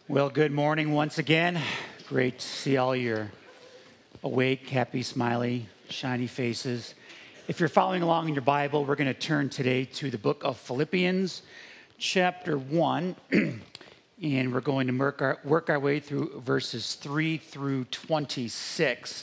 Well, good morning once again. Great to see all your awake, happy, smiley, shiny faces. If you're following along in your Bible, we're going to turn today to the book of Philippians, chapter 1, and we're going to work our way through verses 3 through 26.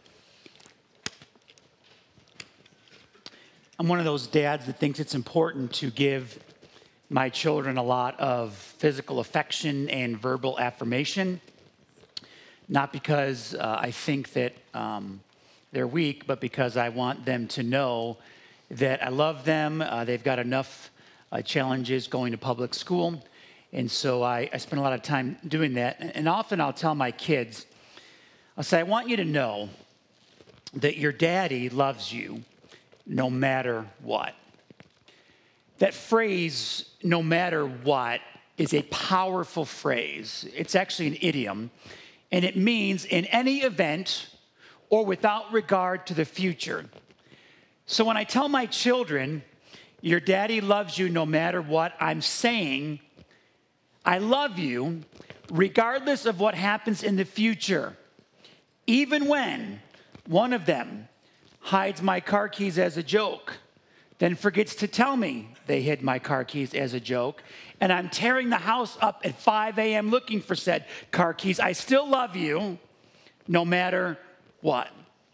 I'm one of those dads that thinks it's important to give my children a lot of physical affection and verbal affirmation, not because I think that they're weak, but because I want them to know that I love them. They've got enough challenges going to public school, and so I spend a lot of time doing that. And often I'll tell my kids, I'll say, I want you to know that your daddy loves you no matter what. That phrase, no matter what, is a powerful phrase. It's actually an idiom, and it means in any event or without regard to the future. So when I tell my children, your daddy loves you no matter what, I'm saying, I love you regardless of what happens in the future, even when one of them hides my car keys as a joke, then forgets to tell me they hid my car keys as a joke, and I'm tearing the house up at 5 a.m. looking for said car keys. I still love you no matter what.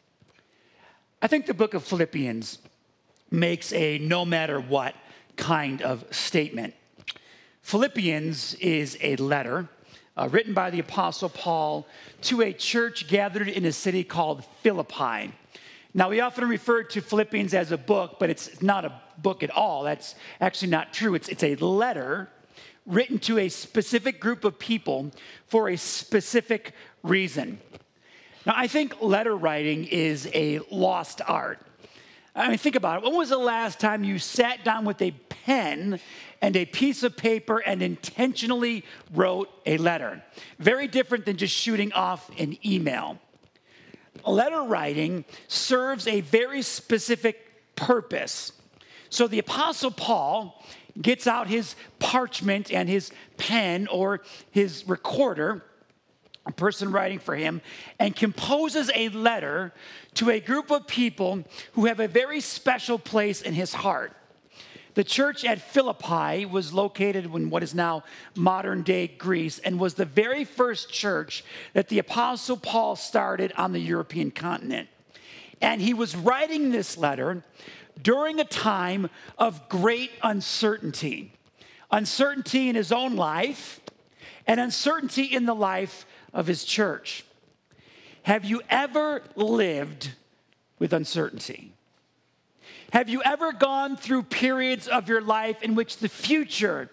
I think the book of Philippians makes a no matter what kind of statement. Philippians is a letter written by the Apostle Paul to a church gathered in a city called Philippi. Now, we often refer to Philippians as a book, but it's not a book at all. That's actually not true. It's a letter written to a specific group of people for a specific reason. Now, I think letter writing is a lost art. I mean, think about it. When was the last time you sat down with a pen and a piece of paper and intentionally wrote a letter? Very different than just shooting off an email. Letter writing serves a very specific purpose. So the Apostle Paul gets out his parchment and his pen or his recorder, a person writing for him, and composes a letter to a group of people who have a very special place in his heart. The church at Philippi was located in what is now modern-day Greece and was the very first church that the Apostle Paul started on the European continent. And he was writing this letter during a time of great uncertainty. Uncertainty in his own life and uncertainty in the life of his church. Have you ever lived with uncertainty? Have you ever gone through periods of your life in which the future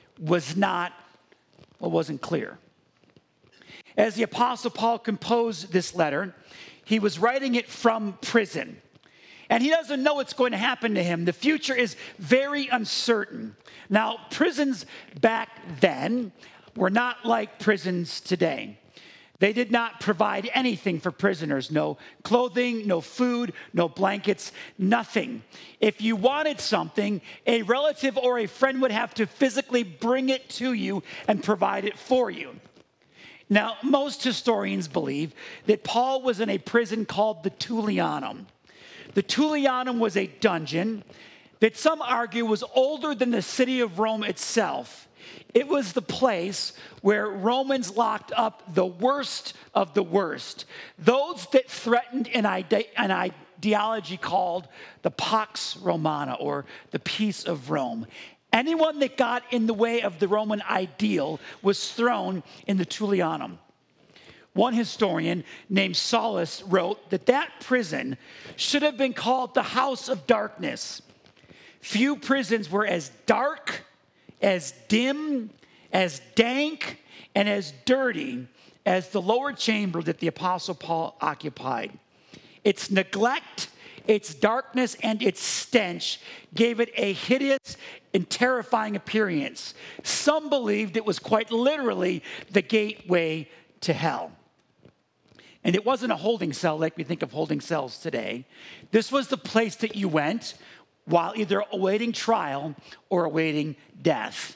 wasn't clear? As the Apostle Paul composed this letter, he was writing it from prison. And he doesn't know what's going to happen to him. The future is very uncertain. Now, prisons back then were not like prisons today. They did not provide anything for prisoners. No clothing, no food, no blankets, nothing. If you wanted something, a relative or a friend would have to physically bring it to you and provide it for you. Now, most historians believe that Paul was in a prison called the Tullianum. The Tullianum was a dungeon that some argue was older than the city of Rome itself. It was the place where Romans locked up the worst of the worst, those that threatened an ideology called the Pax Romana, or the peace of Rome. Anyone that got in the way of the Roman ideal was thrown in the Tullianum. One historian named Solus wrote that prison should have been called the House of Darkness. Few prisons were as dark, as dim, as dank, and as dirty as the lower chamber that the Apostle Paul occupied. Its neglect, its darkness, and its stench gave it a hideous and terrifying appearance. Some believed it was quite literally the gateway to hell. And it wasn't a holding cell like we think of holding cells today. This was the place that you went while either awaiting trial or awaiting death.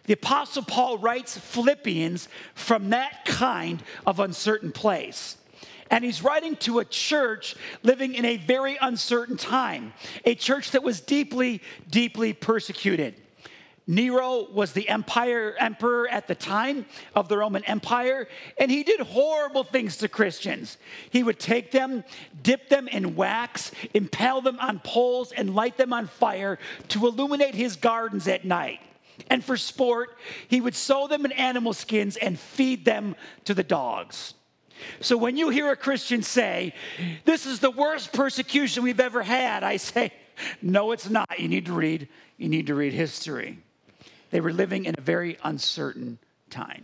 The Apostle Paul writes Philippians from that kind of uncertain place. And he's writing to a church living in a very uncertain time, a church that was deeply, deeply persecuted. Nero was the emperor at the time of the Roman Empire, and he did horrible things to Christians. He would take them, dip them in wax, impale them on poles, and light them on fire to illuminate his gardens at night. And for sport, he would sew them in animal skins and feed them to the dogs. So when you hear a Christian say, this is the worst persecution we've ever had, I say, no, it's not. You need to read history. They were living in a very uncertain time.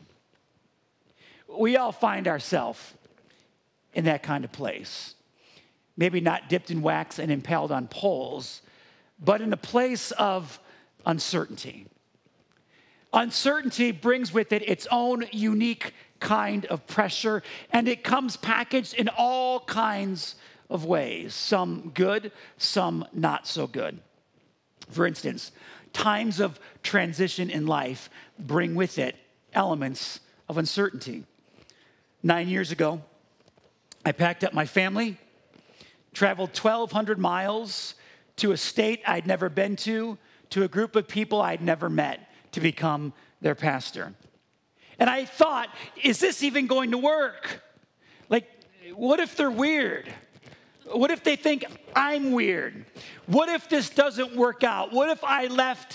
We all find ourselves in that kind of place. Maybe not dipped in wax and impaled on poles, but in a place of uncertainty. Uncertainty brings with it its own unique kind of pressure, and it comes packaged in all kinds of ways, some good, some not so good. For instance, times of transition in life bring with it elements of uncertainty. 9 years ago, I packed up my family, traveled 1,200 miles to a state I'd never been to a group of people I'd never met to become their pastor. And I thought, is this even going to work? Like, what if they're weird? What if they think I'm weird? What if this doesn't work out? What if I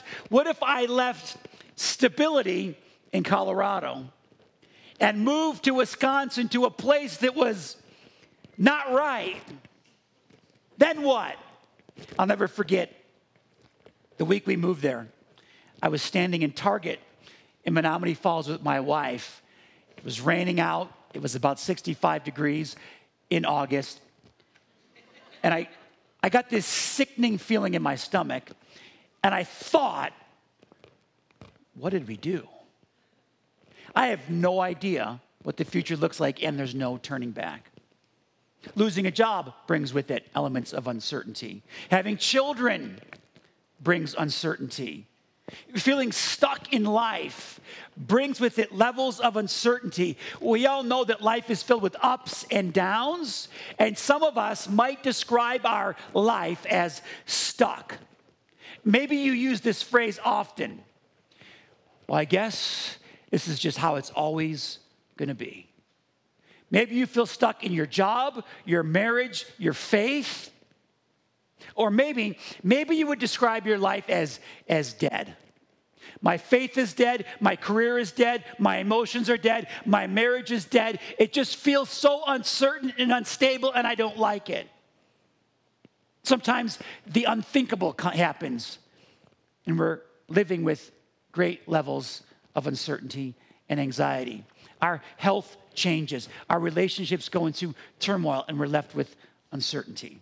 left stability in Colorado and moved to Wisconsin, to a place that was not right? Then what? I'll never forget the week we moved there. I was standing in Target in Menomonee Falls with my wife. It was raining out. It was about 65 degrees in August. And I got this sickening feeling in my stomach. And I thought, what did we do? I have no idea what the future looks like, and there's no turning back. Losing a job brings with it elements of uncertainty. Having children brings uncertainty. Feeling stuck in life brings with it levels of uncertainty. We all know that life is filled with ups and downs, and some of us might describe our life as stuck. Maybe you use this phrase often. Well, I guess this is just how it's always going to be. Maybe you feel stuck in your job, your marriage, your faith. Or maybe you would describe your life as dead. My faith is dead. My career is dead. My emotions are dead. My marriage is dead. It just feels so uncertain and unstable, and I don't like it. Sometimes the unthinkable happens, and we're living with great levels of uncertainty and anxiety. Our health changes. Our relationships go into turmoil, and we're left with uncertainty.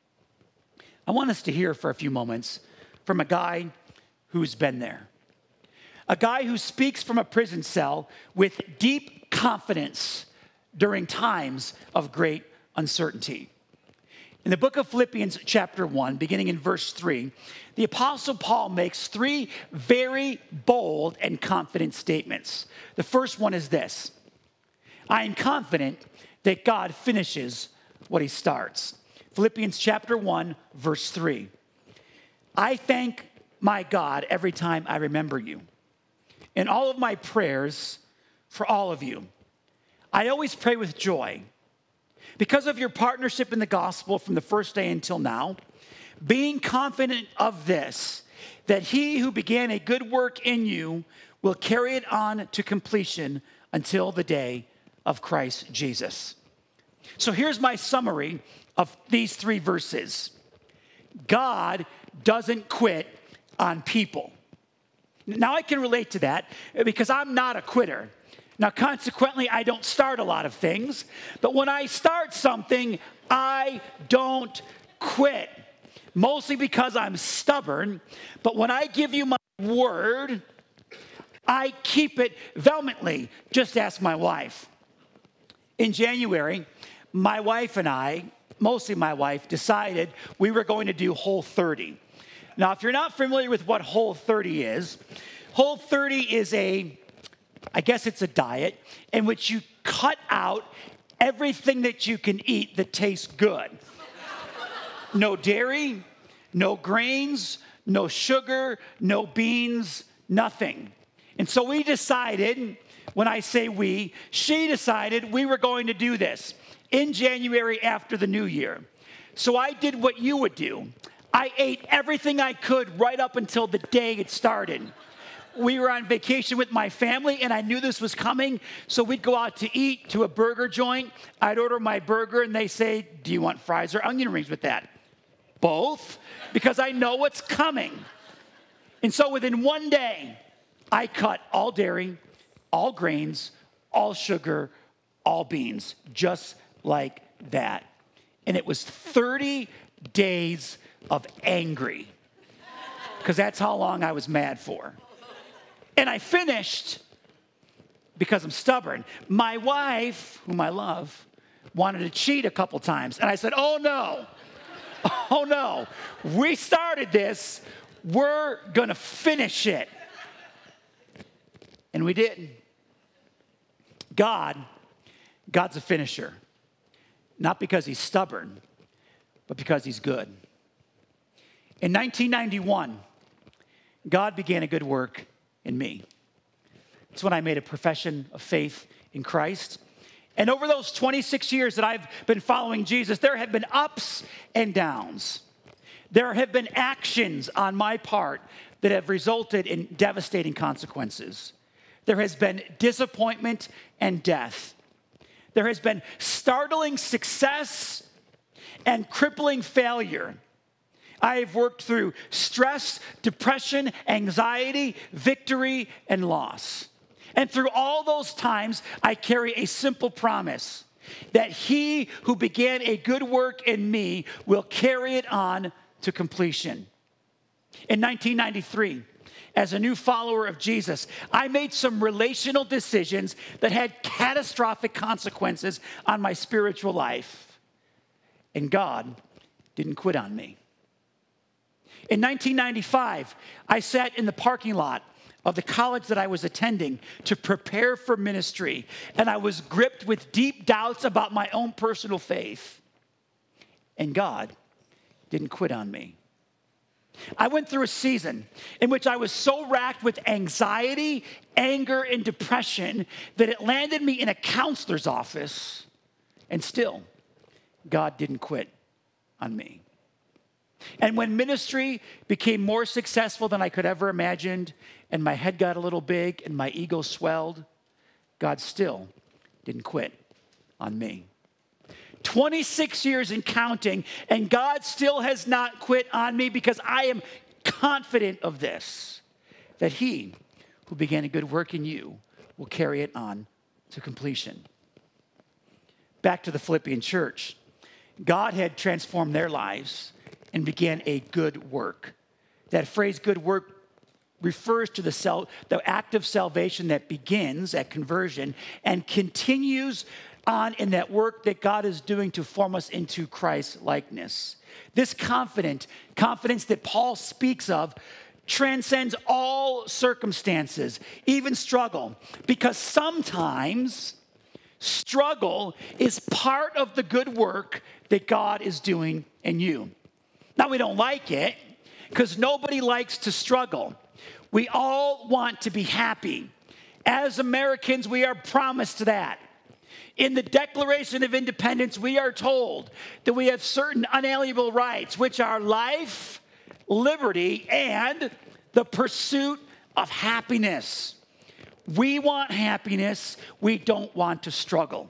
I want us to hear for a few moments from a guy who's been there. A guy who speaks from a prison cell with deep confidence during times of great uncertainty. In the book of Philippians chapter 1, beginning in verse 3, the Apostle Paul makes three very bold and confident statements. The first one is this: I am confident that God finishes what he starts. Philippians chapter 1, verse 3. I thank my God every time I remember you. In all of my prayers for all of you, I always pray with joy because of your partnership in the gospel from the first day until now, being confident of this, that he who began a good work in you will carry it on to completion until the day of Christ Jesus. So here's my summary of these three verses. God doesn't quit on people. Now I can relate to that because I'm not a quitter. Now consequently, I don't start a lot of things, but when I start something, I don't quit. Mostly because I'm stubborn, but when I give you my word, I keep it vehemently. Just ask my wife. In January, my wife and I, mostly my wife, decided we were going to do Whole30. Now, if you're not familiar with what Whole30 is, Whole30 is I guess it's a diet in which you cut out everything that you can eat that tastes good. No dairy, no grains, no sugar, no beans, nothing. And so we decided, when I say we, she decided we were going to do this in January after the new year. So I did what you would do. I ate everything I could right up until the day it started. We were on vacation with my family, and I knew this was coming, so we'd go out to eat to a burger joint. I'd order my burger, and they say, do you want fries or onion rings with that? Both, because I know what's coming. And so within one day, I cut all dairy, all grains, all sugar, all beans, just like that. And it was 30 days of angry, because that's how long I was mad for. And I finished because I'm stubborn. My wife, whom I love, wanted to cheat a couple times. And I said, oh no, we started this. We're going to finish it. And we did. God's a finisher. Not because he's stubborn, but because he's good. In 1991, God began a good work in me. It's when I made a profession of faith in Christ. And over those 26 years that I've been following Jesus, there have been ups and downs. There have been actions on my part that have resulted in devastating consequences. There has been disappointment and death. There has been startling success and crippling failure. I have worked through stress, depression, anxiety, victory, and loss. And through all those times, I carry a simple promise that he who began a good work in me will carry it on to completion. In 1993, as a new follower of Jesus, I made some relational decisions that had catastrophic consequences on my spiritual life. And God didn't quit on me. In 1995, I sat in the parking lot of the college that I was attending to prepare for ministry, and I was gripped with deep doubts about my own personal faith. And God didn't quit on me. I went through a season in which I was so racked with anxiety, anger, and depression that it landed me in a counselor's office, and still, God didn't quit on me. And when ministry became more successful than I could ever imagined, and my head got a little big and my ego swelled, God still didn't quit on me. 26 years and counting, and God still has not quit on me, because I am confident of this, that he who began a good work in you will carry it on to completion. Back to the Philippian church. God had transformed their lives and began a good work. That phrase, good work, refers to the act of salvation that begins at conversion and continues on in that work that God is doing to form us into Christ's likeness. This confidence that Paul speaks of transcends all circumstances, even struggle, because sometimes struggle is part of the good work that God is doing in you. Now, we don't like it, because nobody likes to struggle. We all want to be happy. As Americans, we are promised that. In the Declaration of Independence, we are told that we have certain unalienable rights, which are life, liberty, and the pursuit of happiness. We want happiness. We don't want to struggle.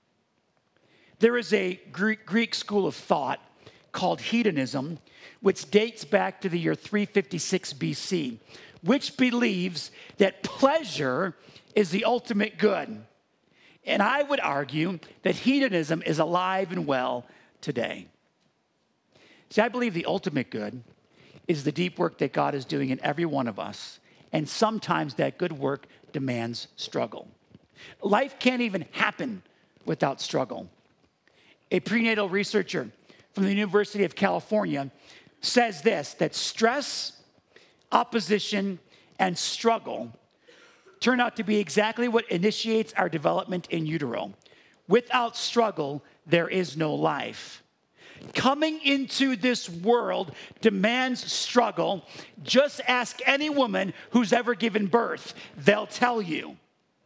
There is a Greek school of thought called hedonism, which dates back to the year 356 BC, which believes that pleasure is the ultimate good. And I would argue that hedonism is alive and well today. See, I believe the ultimate good is the deep work that God is doing in every one of us. And sometimes that good work demands struggle. Life can't even happen without struggle. A prenatal researcher from the University of California says this, that stress, opposition, and struggle turn out to be exactly what initiates our development in utero. Without struggle, there is no life. Coming into this world demands struggle. Just ask any woman who's ever given birth. They'll tell you.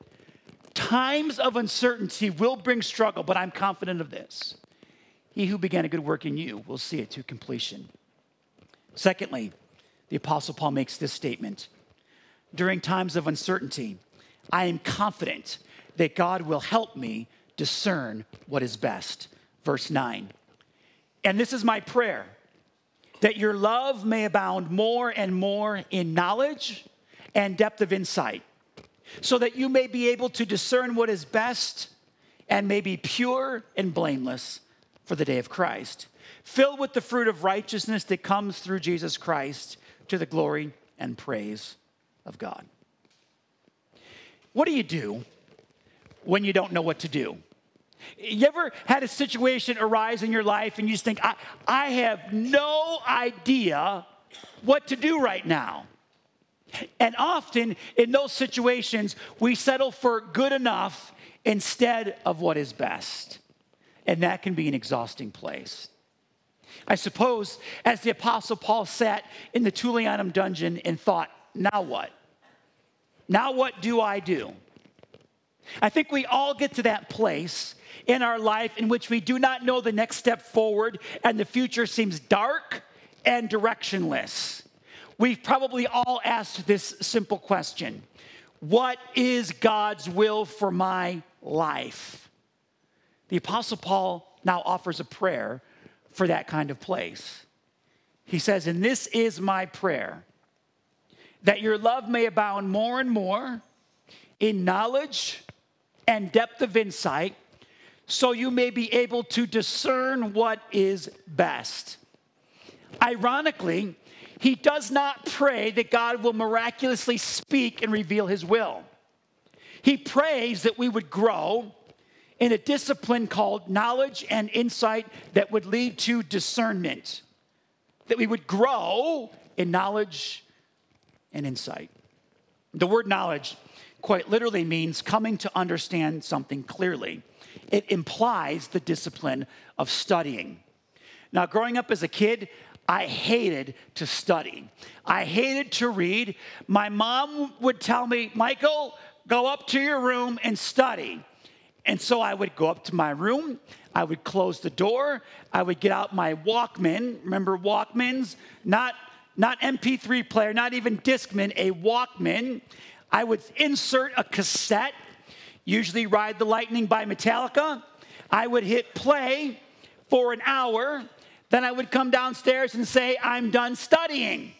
Times of uncertainty will bring struggle, but I'm confident of this. He who began a good work in you will see it to completion. Secondly, the Apostle Paul makes this statement. During times of uncertainty, I am confident that God will help me discern what is best. Verse 9. And this is my prayer, that your love may abound more and more in knowledge and depth of insight, so that you may be able to discern what is best and may be pure and blameless for the day of Christ, filled with the fruit of righteousness that comes through Jesus Christ to the glory and praise of God. What do you do when you don't know what to do? You ever had a situation arise in your life and you just think, I have no idea what to do right now? And often in those situations, we settle for good enough instead of what is best. And that can be an exhausting place. I suppose as the Apostle Paul sat in the Tullianum dungeon and thought, now what? Now what do I do? I think we all get to that place in our life in which we do not know the next step forward and the future seems dark and directionless. We've probably all asked this simple question. What is God's will for my life? The Apostle Paul now offers a prayer for that kind of place. He says, and this is my prayer, that your love may abound more and more in knowledge and depth of insight, so you may be able to discern what is best. Ironically, he does not pray that God will miraculously speak and reveal his will. He prays that we would grow in a discipline called knowledge and insight that would lead to discernment. That we would grow in knowledge and insight. The word knowledge quite literally means coming to understand something clearly. It implies the discipline of studying. Now, growing up as a kid, I hated to study. I hated to read. My mom would tell me, Michael, go up to your room and study. And so I would go up to my room. I would close the door. I would get out my Walkman. Remember Walkmans? Not MP3 player, not even Discman, a Walkman. I would insert a cassette, usually Ride the Lightning by Metallica. I would hit play for an hour. Then I would come downstairs and say, I'm done studying.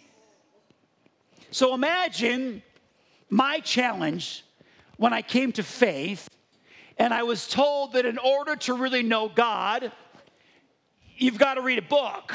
So imagine my challenge when I came to faith and I was told that in order to really know God, you've got to read a book.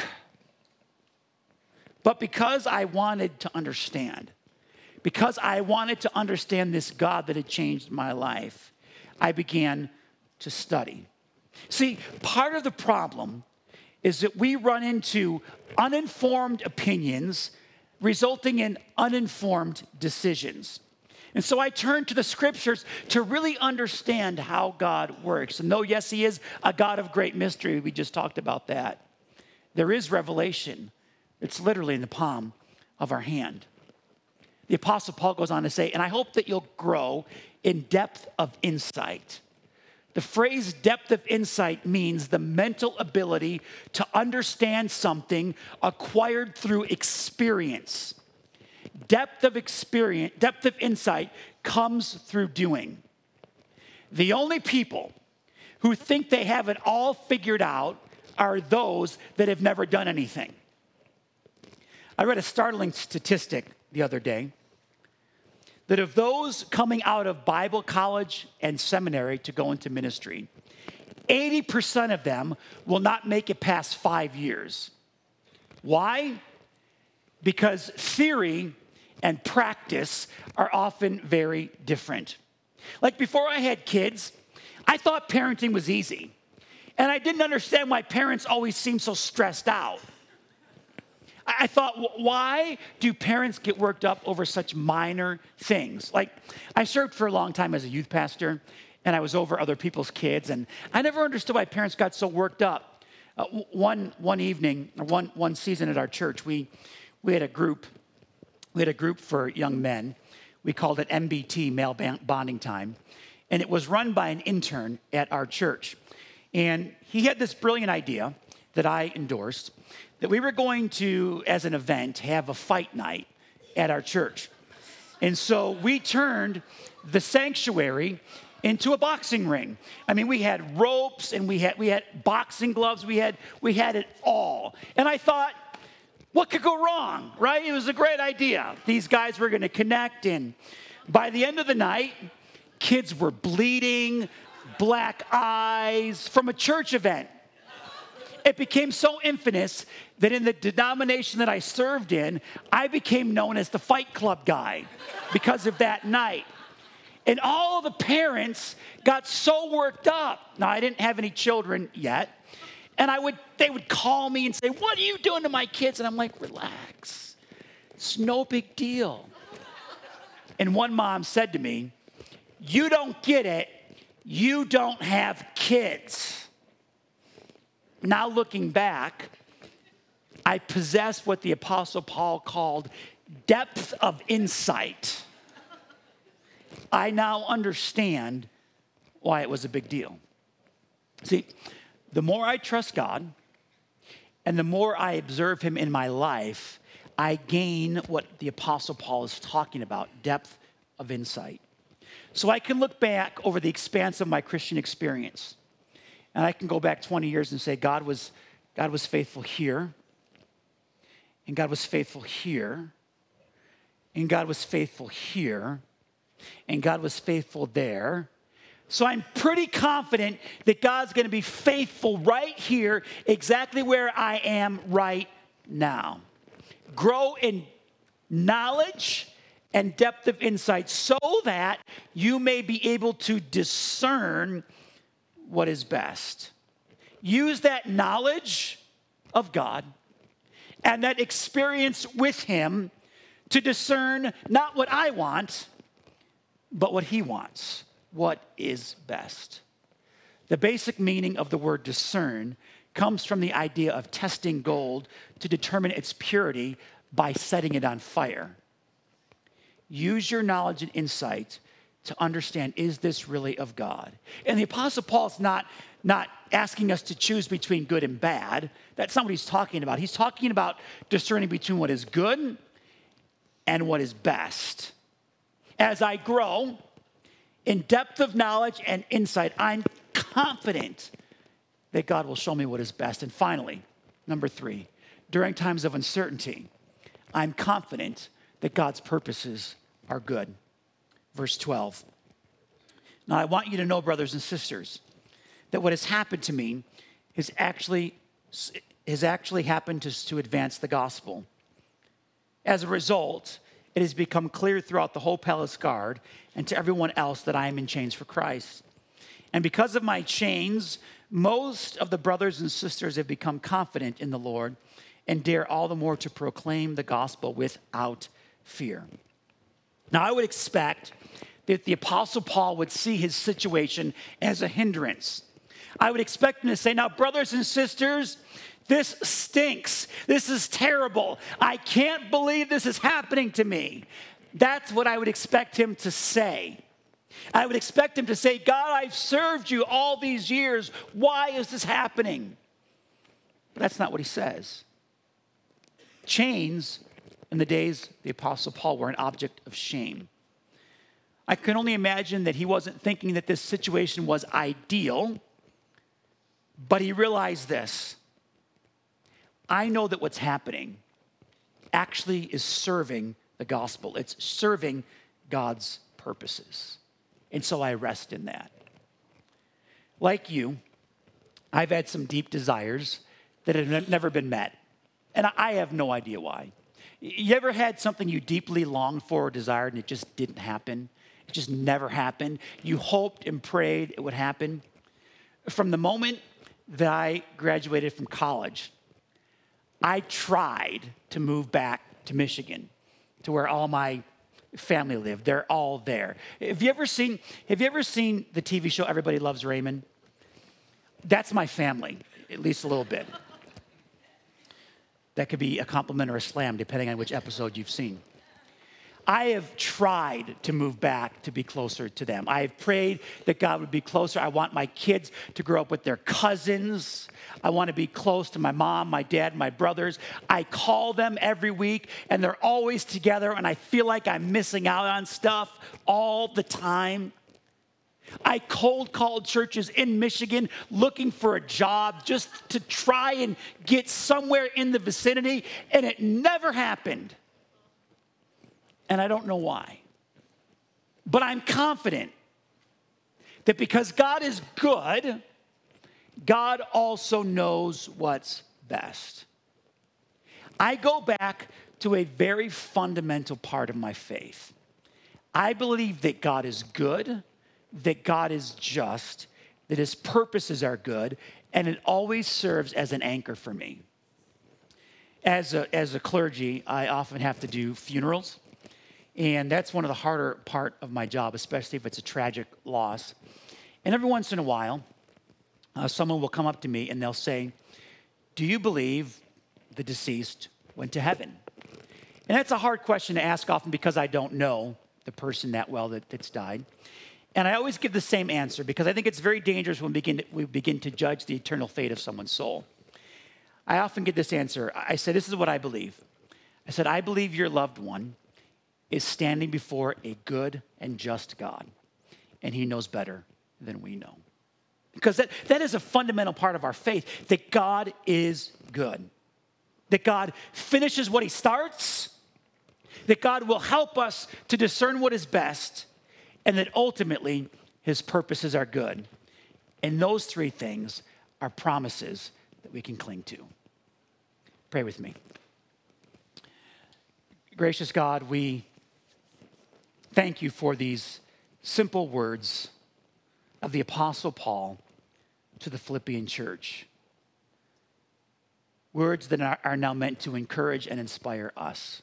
But because I wanted to understand, because I wanted to understand this God that had changed my life, I began to study. See, part of the problem is that we run into uninformed opinions resulting in uninformed decisions. And so I turn to the scriptures to really understand how God works. And though, yes, he is a God of great mystery, we just talked about that, there is revelation. It's literally in the palm of our hand. The Apostle Paul goes on to say, and I hope that you'll grow in depth of insight. The phrase depth of insight means the mental ability to understand something acquired through experience. Depth of experience, depth of insight comes through doing. The only people who think they have it all figured out are those that have never done anything. I read a startling statistic the other day that of those coming out of Bible college and seminary to go into ministry, 80% of them will not make it past 5 years. Why? Because theory and practice are often very different. Like before I had kids, I thought parenting was easy. And I didn't understand why parents always seemed so stressed out. I thought, why do parents get worked up over such minor things? Like, I served for a long time as a youth pastor, and I was over other people's kids, and I never understood why parents got so worked up. One evening, or one season at our church, we had a group. We had a group for young men. We called it MBT, Male Bonding Time, and it was run by an intern at our church. And he had this brilliant idea that I endorsed, that we were going to, as an event, have a fight night at our church. And so we turned the sanctuary into a boxing ring. I mean, we had ropes and we had boxing gloves. We had it all. And I thought, what could go wrong, right? It was a great idea. These guys were going to connect, and by the end of the night, kids were bleeding, black eyes from a church event. It became so infamous that in the denomination that I served in, I became known as the Fight Club guy because of that night. And all the parents got so worked up. Now, I didn't have any children yet. And they would call me and say, "What are you doing to my kids?" And I'm like, "Relax. It's no big deal." And one mom said to me, "You don't get it. You don't have kids." Now looking back, I possess what the Apostle Paul called depth of insight. I now understand why it was a big deal. See, the more I trust God and the more I observe him in my life, I gain what the Apostle Paul is talking about, depth of insight. So I can look back over the expanse of my Christian experience, and I can go back 20 years and say, God was faithful here, and God was faithful here, and God was faithful here, and God was faithful there. So I'm pretty confident that God's going to be faithful right here, exactly where I am right now. Grow in knowledge and depth of insight so that you may be able to discern what is best. Use that knowledge of God and that experience with him to discern not what I want, but what he wants. What is best? The basic meaning of the word discern comes from the idea of testing gold to determine its purity by setting it on fire. Use your knowledge and insight to understand, is this really of God? And the Apostle Paul's not asking us to choose between good and bad. That's not what he's talking about. He's talking about discerning between what is good and what is best. As I grow in depth of knowledge and insight, I'm confident that God will show me what is best. And finally, number 3, during times of uncertainty, I'm confident that God's purposes are good. Verse 12. Now, I want you to know, brothers and sisters, that what has happened to me has actually happened to advance the gospel. As a result, it has become clear throughout the whole palace guard and to everyone else that I am in chains for Christ. And because of my chains, most of the brothers and sisters have become confident in the Lord and dare all the more to proclaim the gospel without fear. Now, I would expect that the Apostle Paul would see his situation as a hindrance. I would expect him to say, "Now, brothers and sisters, this stinks. This is terrible. I can't believe this is happening to me." That's what I would expect him to say. I would expect him to say, "God, I've served you all these years. Why is this happening?" But that's not what he says. Chains in the days of the Apostle Paul were an object of shame. I can only imagine that he wasn't thinking that this situation was ideal, but he realized this. I know that what's happening actually is serving the gospel. It's serving God's purposes. And so I rest in that. Like you, I've had some deep desires that have never been met. And I have no idea why. You ever had something you deeply longed for or desired and it just didn't happen? It just never happened. You hoped and prayed it would happen. From the moment that I graduated from college, I tried to move back to Michigan, to where all my family lived. They're all there. Have you ever seen the TV show Everybody Loves Raymond? That's my family, at least a little bit. That could be a compliment or a slam, depending on which episode you've seen. I have tried to move back to be closer to them. I have prayed that God would be closer. I want my kids to grow up with their cousins. I want to be close to my mom, my dad, my brothers. I call them every week, and they're always together, and I feel like I'm missing out on stuff all the time. I cold called churches in Michigan looking for a job just to try and get somewhere in the vicinity, and it never happened. And I don't know why. But I'm confident that because God is good, God also knows what's best. I go back to a very fundamental part of my faith. I believe that God is good, that God is just, that his purposes are good, and it always serves as an anchor for me. As a clergy, I often have to do funerals. And that's one of the harder part of my job, especially if it's a tragic loss. And every once in a while, someone will come up to me and they'll say, "Do you believe the deceased went to heaven?" And that's a hard question to ask often because I don't know the person that well that's died. And I always give the same answer because I think it's very dangerous when we begin to judge the eternal fate of someone's soul. I often get this answer. I say, this is what I believe. I said, I believe your loved one is standing before a good and just God, and he knows better than we know. Because that is a fundamental part of our faith, that God is good, that God finishes what he starts, that God will help us to discern what is best, and that ultimately his purposes are good. And those three things are promises that we can cling to. Pray with me. Gracious God, we thank you for these simple words of the Apostle Paul to the Philippian church. Words that are now meant to encourage and inspire us.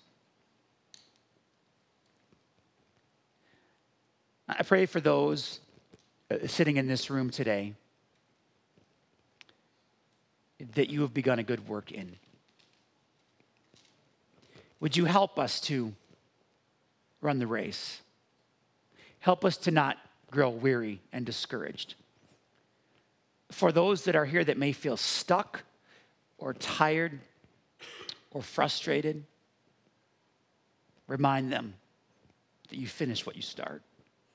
I pray for those sitting in this room today that you have begun a good work in. Would you help us to run the race? Help us to not grow weary and discouraged. For those that are here that may feel stuck or tired or frustrated, remind them that you finish what you start.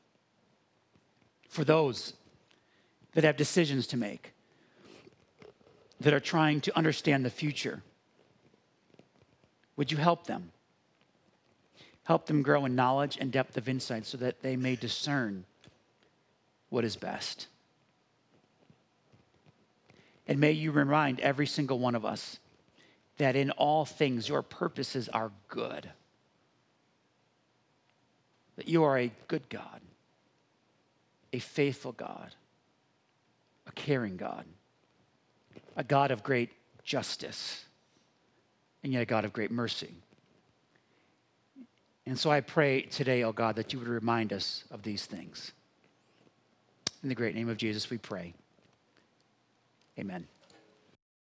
For those that have decisions to make, that are trying to understand the future, would you help them? Help them grow in knowledge and depth of insight so that they may discern what is best. And may you remind every single one of us that in all things your purposes are good. That you are a good God, a faithful God, a caring God, a God of great justice, and yet a God of great mercy. And so I pray today, oh God, that you would remind us of these things. In the great name of Jesus we pray. Amen.